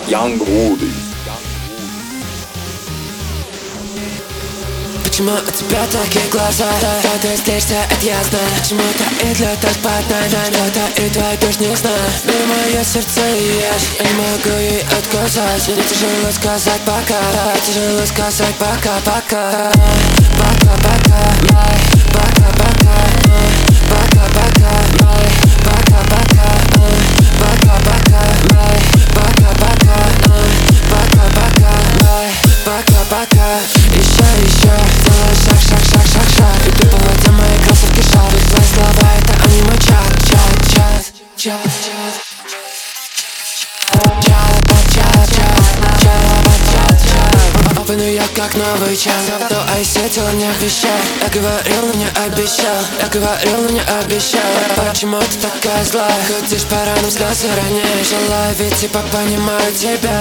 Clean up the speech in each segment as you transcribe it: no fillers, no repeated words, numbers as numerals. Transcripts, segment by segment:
Young Woody. Почему у тебя такие глаза? Что ты злишься, это ясно. Почему-то идет так под нами, что-то и твой дождь не знаю. Но мое сердце есть, я не могу ей отказать. Мне тяжело сказать пока, тяжело сказать пока-пока. Пока-пока, бай, пока-пока, пока-пока, бай, пока-пока, пока-пока, бай, пока-пока, пока-пока, бай, пока-пока. Еще шаг. Иду по воде, мои кроссовки шарят. Твои слова, это они мой чат. Опыну я как новый час. То айсетил, не обещал. Я говорил, но не обещал. Я говорил, но не обещал. Почему ты такая злая? Ходишь по ранам, слезы роняешь. Желаю, ведь типа понимаю тебя.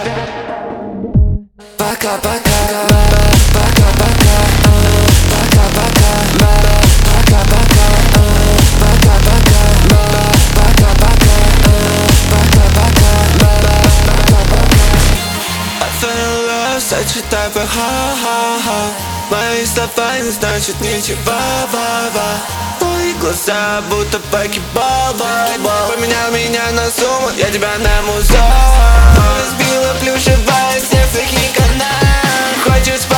Пока-пока, пока-пока, пока-пока, пока-пока, пока-пока, пока-пока, пока-пока. I fell in love, сочетай по ха-ха-ха. Мои слова не значат ничего, ва-ва. Твои глаза будто покебал, бал. Поменял меня на сумму, я тебя на музон. Разбила плюшевая, снег в таких каналах. Хочешь